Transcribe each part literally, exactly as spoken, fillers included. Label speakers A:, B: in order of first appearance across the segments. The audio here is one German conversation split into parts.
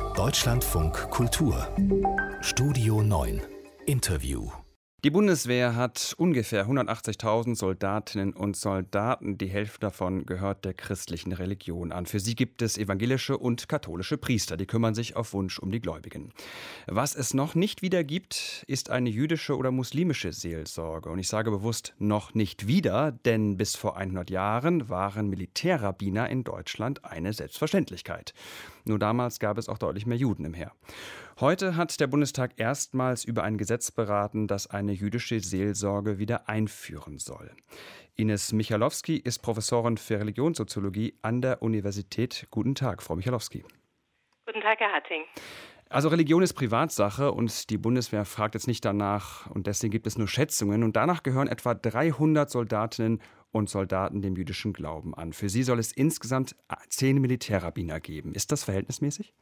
A: Deutschlandfunk Kultur Studio neun Interview.
B: Die Bundeswehr hat ungefähr hundertachtzigtausend Soldatinnen und Soldaten. Die Hälfte davon gehört der christlichen Religion an. Für sie gibt es evangelische und katholische Priester. Die kümmern sich auf Wunsch um die Gläubigen. Was es noch nicht wieder gibt, ist eine jüdische oder muslimische Seelsorge. Und ich sage bewusst noch nicht wieder, denn bis vor hundert Jahren waren Militärrabbiner in Deutschland eine Selbstverständlichkeit. Nur damals gab es auch deutlich mehr Juden im Heer. Heute hat der Bundestag erstmals über ein Gesetz beraten, das eine jüdische Seelsorge wieder einführen soll. Ines Michalowski ist Professorin für Religionssoziologie an der Universität. Guten Tag, Frau Michalowski.
C: Guten Tag, Herr Hatting.
B: Also Religion ist Privatsache und die Bundeswehr fragt jetzt nicht danach und deswegen gibt es nur Schätzungen. Und danach gehören etwa dreihundert Soldatinnen und Soldaten dem jüdischen Glauben an. Für sie soll es insgesamt zehn Militärrabbiner geben. Ist das verhältnismäßig?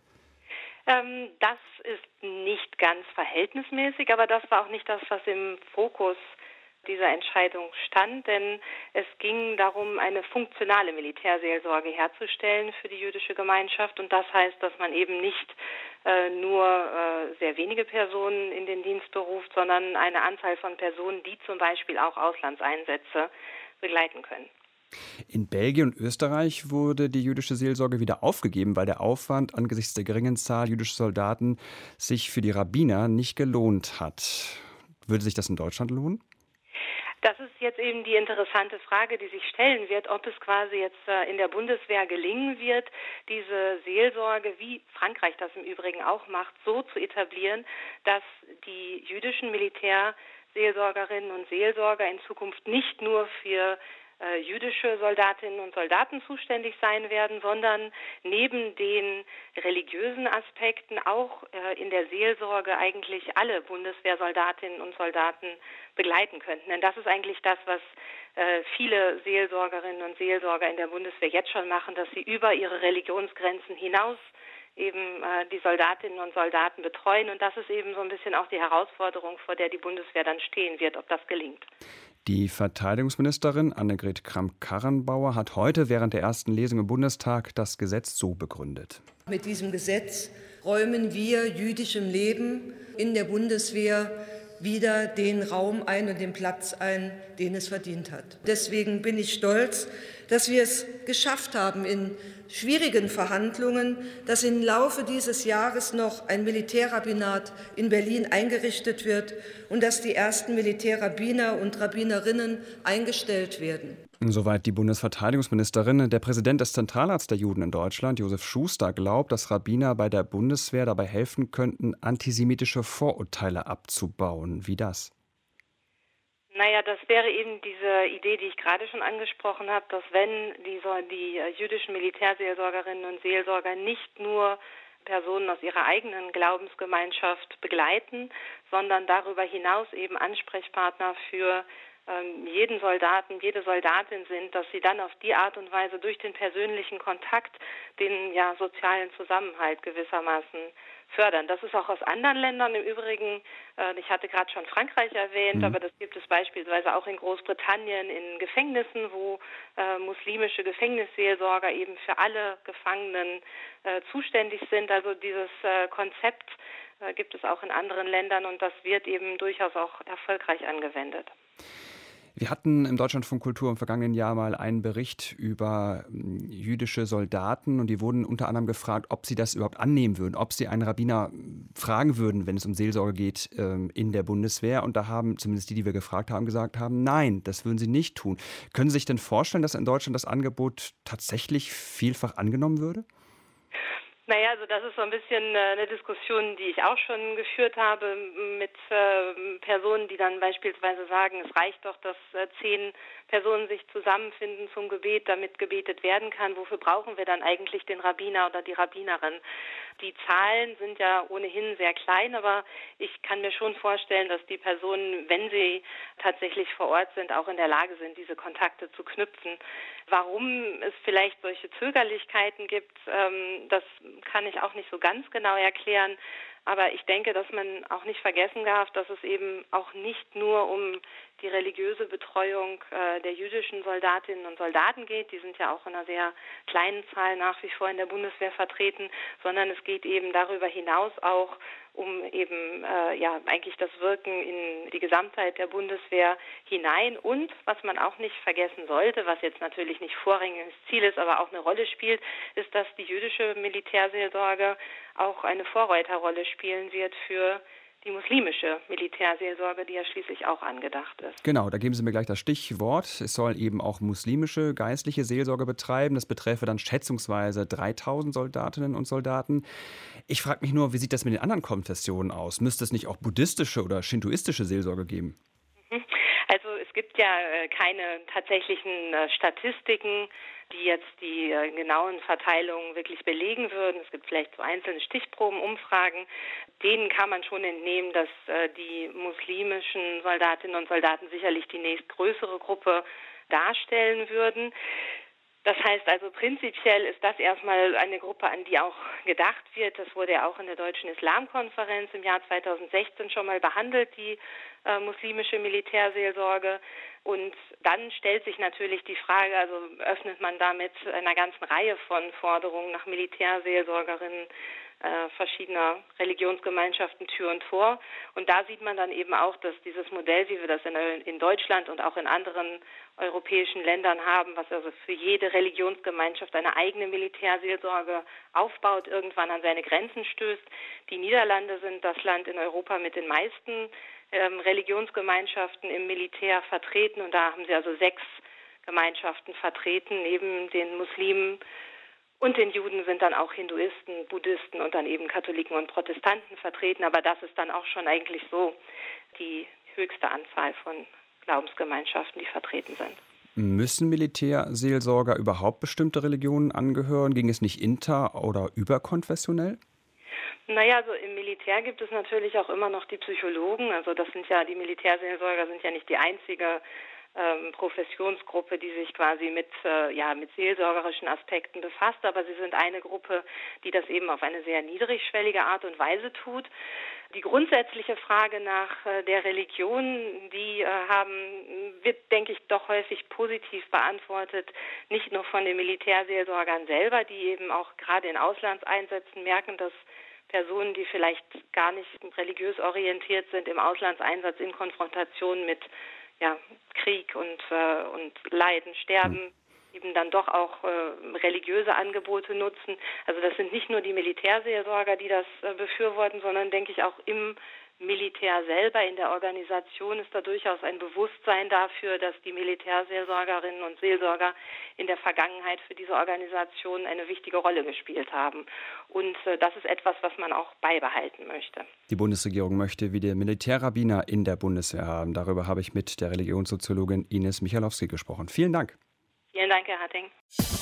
C: Ähm, das ist nicht ganz verhältnismäßig, aber das war auch nicht das, was im Fokus dieser Entscheidung stand, denn es ging darum, eine funktionale Militärseelsorge herzustellen für die jüdische Gemeinschaft. Und das heißt, dass man eben nicht äh, nur äh, sehr wenige Personen in den Dienst beruft, sondern eine Anzahl von Personen, die zum Beispiel auch Auslandseinsätze begleiten können.
B: In Belgien und Österreich wurde die jüdische Seelsorge wieder aufgegeben, weil der Aufwand angesichts der geringen Zahl jüdischer Soldaten sich für die Rabbiner nicht gelohnt hat. Würde sich das in Deutschland lohnen?
C: Das ist jetzt eben die interessante Frage, die sich stellen wird, ob es quasi jetzt in der Bundeswehr gelingen wird, diese Seelsorge, wie Frankreich das im Übrigen auch macht, so zu etablieren, dass die jüdischen Militärseelsorgerinnen und Seelsorger in Zukunft nicht nur für äh, jüdische Soldatinnen und Soldaten zuständig sein werden, sondern neben den religiösen Aspekten auch äh, in der Seelsorge eigentlich alle Bundeswehrsoldatinnen und Soldaten begleiten könnten. Denn das ist eigentlich das, was äh, viele Seelsorgerinnen und Seelsorger in der Bundeswehr jetzt schon machen, dass sie über ihre Religionsgrenzen hinaus eben äh, die Soldatinnen und Soldaten betreuen. Und das ist eben so ein bisschen auch die Herausforderung, vor der die Bundeswehr dann stehen wird, ob das gelingt.
B: Die Verteidigungsministerin Annegret Kramp-Karrenbauer hat heute während der ersten Lesung im Bundestag das Gesetz so begründet.
D: Mit diesem Gesetz räumen wir jüdischem Leben in der Bundeswehr wieder den Raum ein und den Platz ein, den es verdient hat. Deswegen bin ich stolz, dass wir es geschafft haben, in schwierigen Verhandlungen, dass im Laufe dieses Jahres noch ein Militärrabbinat in Berlin eingerichtet wird und dass die ersten Militärrabbiner und Rabbinerinnen eingestellt werden.
B: Soweit die Bundesverteidigungsministerin. Der Präsident des Zentralarts der Juden in Deutschland, Josef Schuster, glaubt, dass Rabbiner bei der Bundeswehr dabei helfen könnten, antisemitische Vorurteile abzubauen. Wie das?
C: Naja, das wäre eben diese Idee, die ich gerade schon angesprochen habe, dass wenn die, die jüdischen Militärseelsorgerinnen und Seelsorger nicht nur Personen aus ihrer eigenen Glaubensgemeinschaft begleiten, sondern darüber hinaus eben Ansprechpartner für ähm, jeden Soldaten, jede Soldatin sind, dass sie dann auf die Art und Weise durch den persönlichen Kontakt den ja, sozialen Zusammenhalt gewissermaßen fördern. Das ist auch aus anderen Ländern im Übrigen, äh, ich hatte gerade schon Frankreich erwähnt, mhm. aber das gibt es beispielsweise auch in Großbritannien in Gefängnissen, wo äh, muslimische Gefängnisseelsorger eben für alle Gefangenen äh, zuständig sind. Also dieses äh, Konzept äh, gibt es auch in anderen Ländern und das wird eben durchaus auch erfolgreich angewendet.
B: Wir hatten im Deutschlandfunk Kultur im vergangenen Jahr mal einen Bericht über jüdische Soldaten und die wurden unter anderem gefragt, ob sie das überhaupt annehmen würden, ob sie einen Rabbiner fragen würden, wenn es um Seelsorge geht in der Bundeswehr. Und da haben zumindest die, die wir gefragt haben, gesagt haben, nein, das würden sie nicht tun. Können Sie sich denn vorstellen, dass in Deutschland das Angebot tatsächlich vielfach angenommen würde?
C: Naja, also das ist so ein bisschen äh, eine Diskussion, die ich auch schon geführt habe mit äh, Personen, die dann beispielsweise sagen, es reicht doch, dass äh, zehn Personen sich zusammenfinden zum Gebet, damit gebetet werden kann. Wofür brauchen wir dann eigentlich den Rabbiner oder die Rabbinerin? Die Zahlen sind ja ohnehin sehr klein, aber ich kann mir schon vorstellen, dass die Personen, wenn sie tatsächlich vor Ort sind, auch in der Lage sind, diese Kontakte zu knüpfen. Warum es vielleicht solche Zögerlichkeiten gibt, ähm, das kann ich auch nicht so ganz genau erklären. Aber ich denke, dass man auch nicht vergessen darf, dass es eben auch nicht nur um die religiöse Betreuung äh, der jüdischen Soldatinnen und Soldaten geht. Die sind ja auch in einer sehr kleinen Zahl nach wie vor in der Bundeswehr vertreten, sondern es geht eben darüber hinaus auch um eben äh, ja eigentlich das Wirken in die Gesamtheit der Bundeswehr hinein. Und was man auch nicht vergessen sollte, was jetzt natürlich nicht vorrangiges Ziel ist, aber auch eine Rolle spielt, ist, dass die jüdische Militärseelsorge auch eine Vorreiterrolle spielen wird für die muslimische Militärseelsorge, die ja schließlich auch angedacht ist.
B: Genau, da geben Sie mir gleich das Stichwort. Es soll eben auch muslimische geistliche Seelsorge betreiben. Das beträfe dann schätzungsweise dreitausend Soldatinnen und Soldaten. Ich frage mich nur, wie sieht das mit den anderen Konfessionen aus? Müsste es nicht auch buddhistische oder shintoistische Seelsorge geben?
C: Also es gibt ja keine tatsächlichen Statistiken, die jetzt die äh, genauen Verteilungen wirklich belegen würden. Es gibt vielleicht so einzelne Stichproben, Umfragen. Denen kann man schon entnehmen, dass äh, die muslimischen Soldatinnen und Soldaten sicherlich die nächstgrößere Gruppe darstellen würden. Das heißt also, prinzipiell ist das erstmal eine Gruppe, an die auch gedacht wird. Das wurde ja auch in der Deutschen Islamkonferenz im Jahr zweitausendsechzehn schon mal behandelt, die äh, muslimische Militärseelsorge. Und dann stellt sich natürlich die Frage, also öffnet man damit einer ganzen Reihe von Forderungen nach Militärseelsorgerinnen äh, verschiedener Religionsgemeinschaften Tür und Tor. Und da sieht man dann eben auch, dass dieses Modell, wie wir das in, in Deutschland und auch in anderen europäischen Ländern haben, was also für jede Religionsgemeinschaft eine eigene Militärseelsorge aufbaut, irgendwann an seine Grenzen stößt. Die Niederlande sind das Land in Europa mit den meisten ähm, Religionsgemeinschaften im Militär vertreten. Und da haben sie also sechs Gemeinschaften vertreten, neben den Muslimen. Und den Juden sind dann auch Hinduisten, Buddhisten und dann eben Katholiken und Protestanten vertreten. Aber das ist dann auch schon eigentlich so die höchste Anzahl von Glaubensgemeinschaften, die vertreten sind.
B: Müssen Militärseelsorger überhaupt bestimmte Religionen angehören? Ging es nicht inter- oder überkonfessionell?
C: Naja, also im Militär gibt es natürlich auch immer noch die Psychologen. Also das sind ja, die Militärseelsorger sind ja nicht die einzige ähm, Professionsgruppe, die sich quasi mit, äh, ja, mit seelsorgerischen Aspekten befasst. Aber sie sind eine Gruppe, die das eben auf eine sehr niedrigschwellige Art und Weise tut. Die grundsätzliche Frage nach äh, der Religion, die äh, haben, wird, denke ich, doch häufig positiv beantwortet. Nicht nur von den Militärseelsorgern selber, die eben auch gerade in Auslandseinsätzen merken, dass Personen, die vielleicht gar nicht religiös orientiert sind, im Auslandseinsatz in Konfrontation mit ja, Krieg und, äh, und Leiden, Sterben, eben dann doch auch äh, religiöse Angebote nutzen. Also das sind nicht nur die Militärseelsorger, die das äh, befürworten, sondern denke ich auch im Militär selber, in der Organisation ist da durchaus ein Bewusstsein dafür, dass die Militärseelsorgerinnen und Seelsorger in der Vergangenheit für diese Organisation eine wichtige Rolle gespielt haben. Und äh, das ist etwas, was man auch beibehalten möchte.
B: Die Bundesregierung möchte wieder Militärrabbiner in der Bundeswehr haben. Darüber habe ich mit der Religionssoziologin Ines Michalowski gesprochen. Vielen Dank.
C: Vielen Dank, Herr Harting.